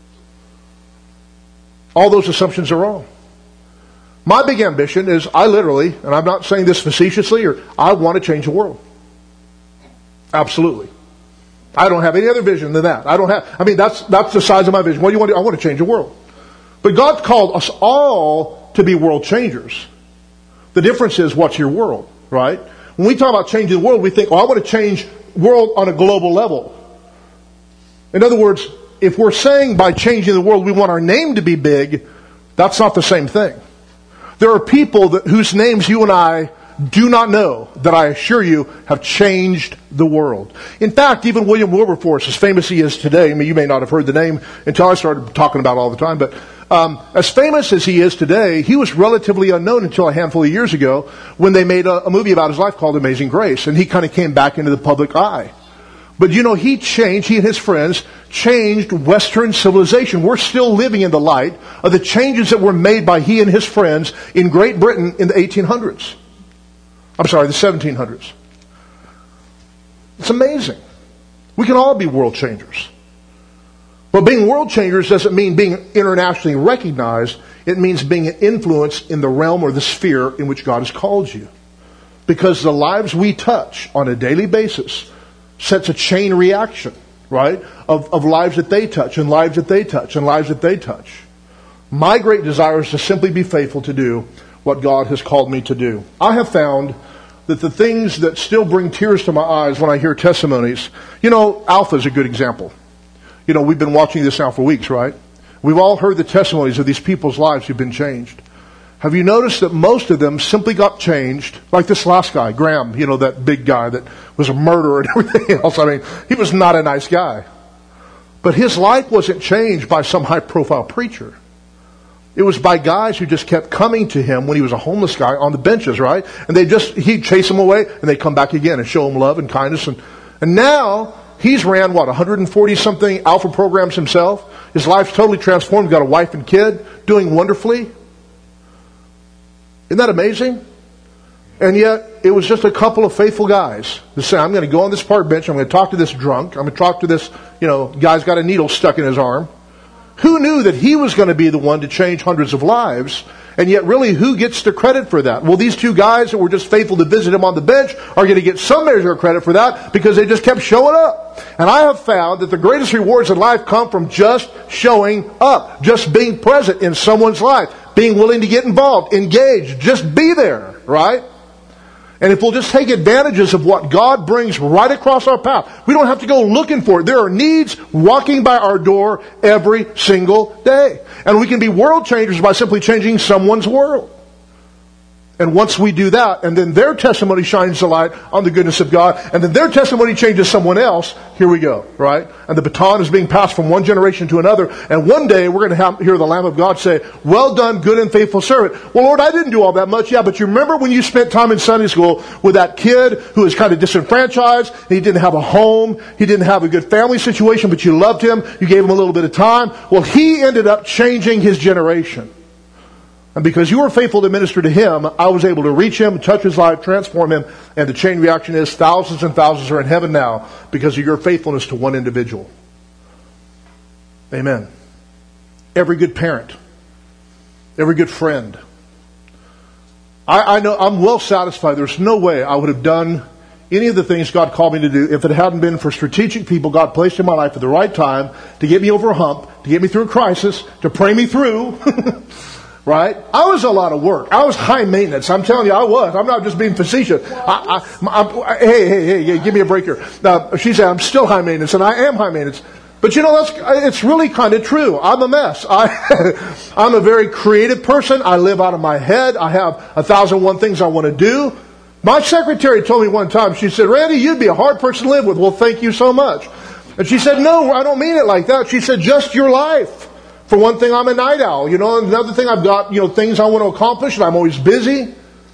All those assumptions are wrong. My big ambition is, I literally, and I'm not saying this facetiously, or I want to change the world. Absolutely. I don't have any other vision than that. I don't have, I mean, that's, that's the size of my vision. What do you want to do? I want to change the world. But God's called us all to be world changers. The difference is, what's your world, right? When we talk about changing the world, we think, oh, I want to change the world on a global level. In other words, if we're saying by changing the world we want our name to be big, that's not the same thing. There are people that, whose names you and I do not know, that I assure you have changed the world. In fact, even William Wilberforce, as famous as he is today, I mean, you may not have heard the name until I started talking about it all the time, but um, as famous as he is today, he was relatively unknown until a handful of years ago when they made a, a movie about his life called Amazing Grace, and he kind of came back into the public eye. But you know, he changed, he and his friends changed Western civilization. We're still living in the light of the changes that were made by he and his friends in Great Britain in the eighteen hundreds. I'm sorry, the seventeen hundreds. It's amazing. We can all be world changers. But being world changers doesn't mean being internationally recognized. It means being an influence in the realm or the sphere in which God has called you. Because the lives we touch on a daily basis sets a chain reaction, right? Of, of lives that they touch and lives that they touch and lives that they touch. My great desire is to simply be faithful to do what God has called me to do. I have found that the things that still bring tears to my eyes when I hear testimonies, you know, Alpha is a good example. You know, we've been watching this now for weeks, right? We've all heard the testimonies of these people's lives who've been changed. Have you noticed that most of them simply got changed, like this last guy, Graham, you know, that big guy that was a murderer and everything else. I mean, he was not a nice guy. But his life wasn't changed by some high-profile preacher. It was by guys who just kept coming to him when he was a homeless guy on the benches, right? And they just, he'd chase them away, and they'd come back again and show him love and kindness. And, and now, he's ran, what, one hundred forty something Alpha programs himself. His life's totally transformed. He's got a wife and kid, doing wonderfully. Isn't that amazing? And yet, it was just a couple of faithful guys who say, I'm going to go on this park bench, I'm going to talk to this drunk, I'm going to talk to this, you know, guy's got a needle stuck in his arm. Who knew that he was going to be the one to change hundreds of lives? And yet, really, who gets the credit for that? Well, these two guys that were just faithful to visit him on the bench are going to get some measure of credit for that because they just kept showing up. And I have found that the greatest rewards in life come from just showing up, just being present in someone's life, being willing to get involved, engaged, just be there, right? And if we'll just take advantages of what God brings right across our path, we don't have to go looking for it. There are needs walking by our door every single day. And we can be world changers by simply changing someone's world. And once we do that, and then their testimony shines the light on the goodness of God, and then their testimony changes someone else, here we go, right? And the baton is being passed from one generation to another, and one day we're going to have, hear the Lamb of God say, well done, good and faithful servant. Well, Lord, I didn't do all that much. Yeah, but you remember when you spent time in Sunday school with that kid who was kind of disenfranchised, and he didn't have a home, he didn't have a good family situation, but you loved him, you gave him a little bit of time. Well, he ended up changing his generation. And because you were faithful to minister to him, I was able to reach him, touch his life, transform him. And the chain reaction is thousands and thousands are in heaven now because of your faithfulness to one individual. Amen. Every good parent, every good friend. I, I know I'm well satisfied. There's no way I would have done any of the things God called me to do if it hadn't been for strategic people God placed in my life at the right time to get me over a hump, to get me through a crisis, to pray me through. Right? I was a lot of work. I was high maintenance. I'm telling you, I was. I'm not just being facetious. I, I, I, hey, hey, hey, hey, give me a break here. Now, she said, I'm still high maintenance, and I am high maintenance. But you know, that's, it's really kind of true. I'm a mess. I, I'm a very creative person. I live out of my head. I have a thousand and one things I want to do. My secretary told me one time, she said, Randy, you'd be a hard person to live with. Well, thank you so much. And she said, no, I don't mean it like that. She said, just your life. For one thing, I'm a night owl. You know, another thing, I've got, you know, things I want to accomplish, and I'm always busy.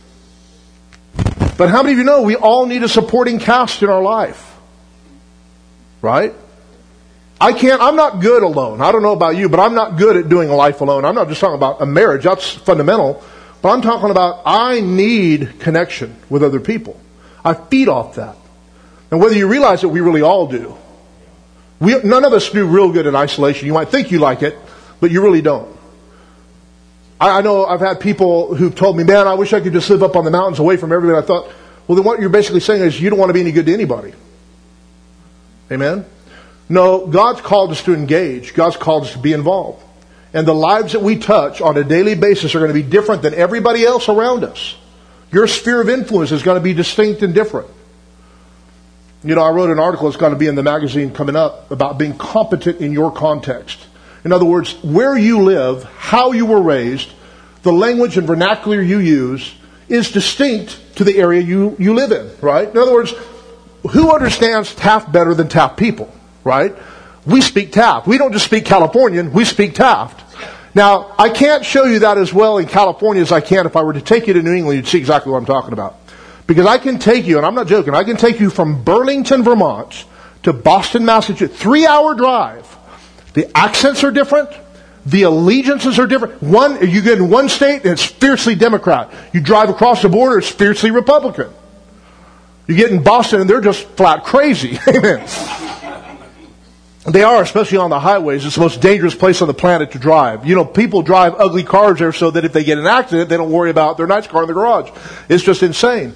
But how many of you know we all need a supporting cast in our life? Right? I can't, I'm not good alone. I don't know about you, but I'm not good at doing life alone. I'm not just talking about a marriage. That's fundamental. But I'm talking about I need connection with other people. I feed off that. And whether you realize it, we really all do. We, none of us do real good in isolation. You might think you like it, but you really don't. I, I know I've had people who've told me, man, I wish I could just live up on the mountains away from everybody. I thought, well, then what you're basically saying is you don't want to be any good to anybody. Amen? No, God's called us to engage. God's called us to be involved. And the lives that we touch on a daily basis are going to be different than everybody else around us. Your sphere of influence is going to be distinct and different. You know, I wrote an article that's going to be in the magazine coming up about being competent in your context. In other words, where you live, how you were raised, the language and vernacular you use is distinct to the area you, you live in, right? In other words, who understands Taft better than Taft people, right? We speak Taft. We don't just speak Californian, we speak Taft. Now, I can't show you that as well in California as I can if I were to take you to New England, you'd see exactly what I'm talking about. Because I can take you, and I'm not joking, I can take you from Burlington, Vermont to Boston, Massachusetts, three-hour drive. The accents are different. The allegiances are different. One, you get in one state and it's fiercely Democrat. You drive across the border, it's fiercely Republican. You get in Boston and they're just flat crazy. Amen. They are, especially on the highways. It's the most dangerous place on the planet to drive. You know, people drive ugly cars there so that if they get in an accident, they don't worry about their nice car in the garage. It's just insane.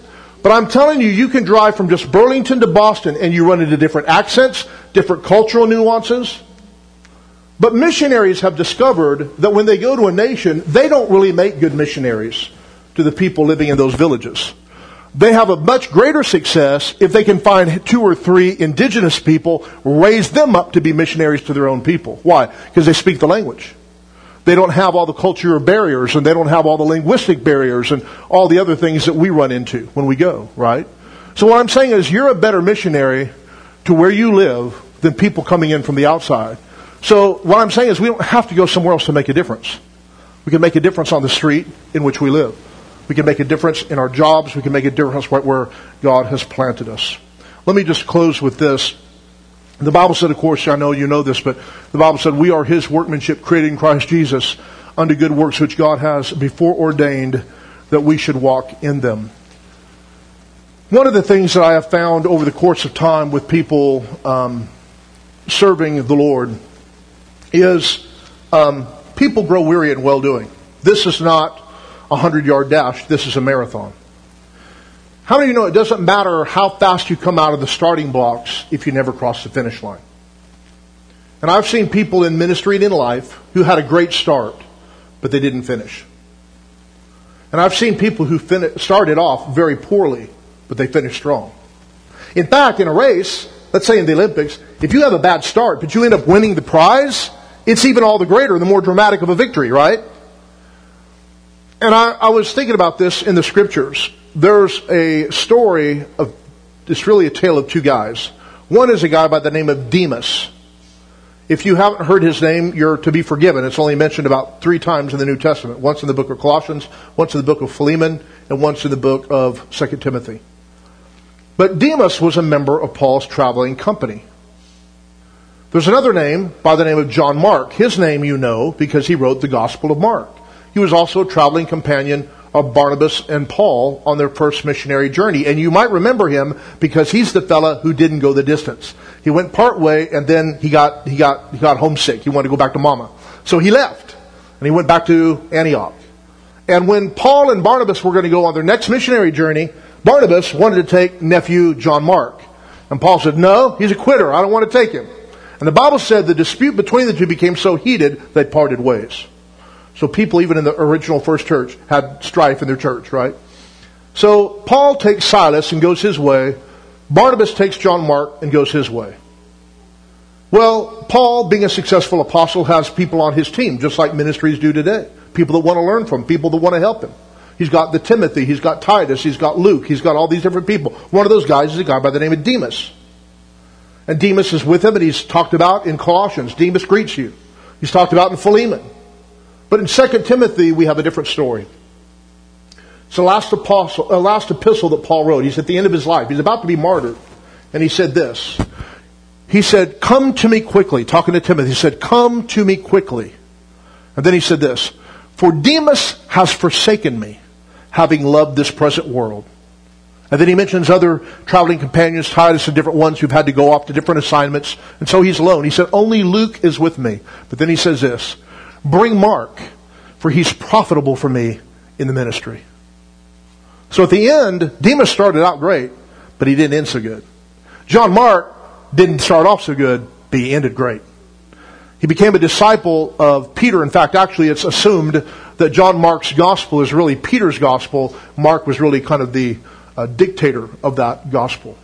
But I'm telling you, you can drive from just Burlington to Boston and you run into different accents, different cultural nuances. But missionaries have discovered that when they go to a nation, they don't really make good missionaries to the people living in those villages. They have a much greater success if they can find two or three indigenous people, raise them up to be missionaries to their own people. Why? Because they speak the language. They don't have all the cultural barriers, and they don't have all the linguistic barriers and all the other things that we run into when we go, right? So what I'm saying is you're a better missionary to where you live than people coming in from the outside. So what I'm saying is we don't have to go somewhere else to make a difference. We can make a difference on the street in which we live. We can make a difference in our jobs. We can make a difference right where God has planted us. Let me just close with this. The Bible said, of course, I know you know this, but the Bible said we are His workmanship created in Christ Jesus unto good works which God has before ordained that we should walk in them. One of the things that I have found over the course of time with people um, serving the Lord is um, people grow weary in well-doing. This is not a hundred-yard dash. This is a marathon. How many of you know it doesn't matter how fast you come out of the starting blocks if you never cross the finish line? And I've seen people in ministry and in life who had a great start, but they didn't finish. And I've seen people who fin- started off very poorly, but they finished strong. In fact, in a race, let's say in the Olympics, if you have a bad start, but you end up winning the prize, it's even all the greater, the more dramatic of a victory, right? And I, I was thinking about this in the scriptures. There's a story of, it's really a tale of two guys. One is a guy by the name of Demas. If you haven't heard his name, you're to be forgiven. It's only mentioned about three times in the New Testament. Once in the book of Colossians, once in the book of Philemon, and once in the book of Second Timothy. But Demas was a member of Paul's traveling company. There's another name by the name of John Mark. His name you know because he wrote the Gospel of Mark. He was also a traveling companion of Barnabas and Paul on their first missionary journey. And you might remember him because he's the fella who didn't go the distance. He went part way and then he got he got he got homesick. He wanted to go back to mama. So he left and he went back to Antioch. And when Paul and Barnabas were going to go on their next missionary journey, Barnabas wanted to take nephew John Mark. And Paul said, no, he's a quitter. I don't want to take him. And the Bible said the dispute between the two became so heated they parted ways. So people, even in the original first church, had strife in their church, right? So Paul takes Silas and goes his way. Barnabas takes John Mark and goes his way. Well, Paul, being a successful apostle, has people on his team, just like ministries do today. People that want to learn from him, people that want to help him. He's got the Timothy, he's got Titus, he's got Luke, he's got all these different people. One of those guys is a guy by the name of Demas. And Demas is with him, and he's talked about in Colossians. Demas greets you. He's talked about in Philemon. But in Second Timothy, we have a different story. It's the last, apostle, uh, last epistle that Paul wrote. He's at the end of his life. He's about to be martyred. And he said this. He said, come to me quickly. Talking to Timothy, he said, come to me quickly. And then he said this. For Demas has forsaken me, having loved this present world. And then he mentions other traveling companions, Titus and different ones who've had to go off to different assignments. And so he's alone. He said, only Luke is with me. But then he says this. Bring Mark, for he's profitable for me in the ministry. So at the end, Demas started out great, but he didn't end so good. John Mark didn't start off so good, but he ended great. He became a disciple of Peter. In fact, actually it's assumed that John Mark's gospel is really Peter's gospel. Mark was really kind of the uh, dictator of that gospel.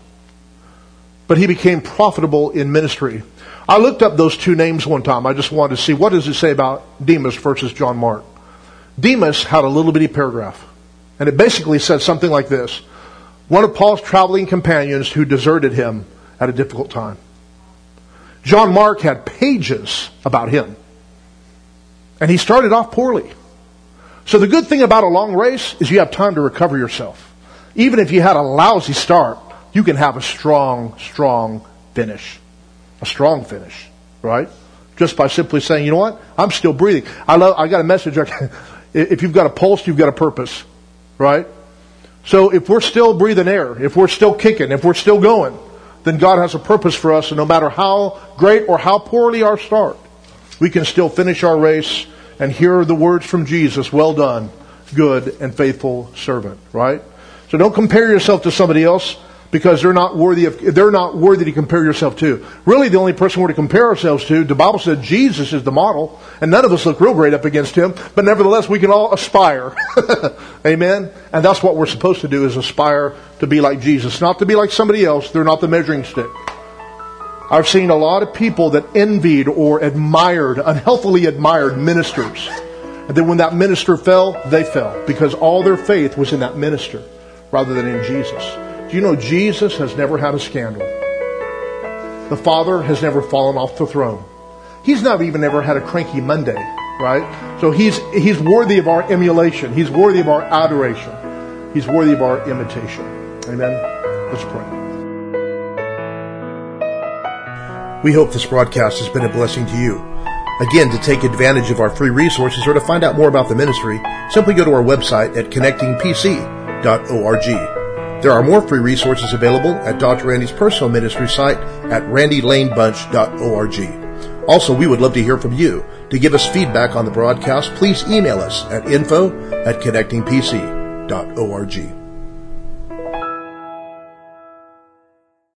But he became profitable in ministry. I looked up those two names one time. I just wanted to see what does it say about Demas versus John Mark. Demas had a little bitty paragraph. And it basically said something like this. One of Paul's traveling companions who deserted him at a difficult time. John Mark had pages about him. And he started off poorly. So the good thing about a long race is you have time to recover yourself. Even if you had a lousy start, you can have a strong, strong finish. A strong finish, right? Just by simply saying, you know what? I'm still breathing. I love. I got a message. If you've got a pulse, you've got a purpose, right? So if we're still breathing air, if we're still kicking, if we're still going, then God has a purpose for us. And no matter how great or how poorly our start, we can still finish our race and hear the words from Jesus, well done, good and faithful servant, right? So don't compare yourself to somebody else, because they're not worthy of, they're not worthy to compare yourself to. Really, the only person we're to compare ourselves to, the Bible said Jesus is the model, and none of us look real great up against him, but nevertheless, we can all aspire. Amen? And that's what we're supposed to do, is aspire to be like Jesus, not to be like somebody else. They're not the measuring stick. I've seen a lot of people that envied or admired, unhealthily admired ministers. And then when that minister fell, they fell, because all their faith was in that minister rather than in Jesus. Do you know Jesus has never had a scandal? The Father has never fallen off the throne. He's not even ever had a cranky Monday, right? So he's he's worthy of our emulation. He's worthy of our adoration. He's worthy of our imitation. Amen? Let's pray. We hope this broadcast has been a blessing to you. Again, to take advantage of our free resources or to find out more about the ministry, simply go to our website at connecting p c dot org. There are more free resources available at Doctor Randy's personal ministry site at randy lane bunch dot org. Also, we would love to hear from you. To give us feedback on the broadcast, please email us at info at connecting p c dot org.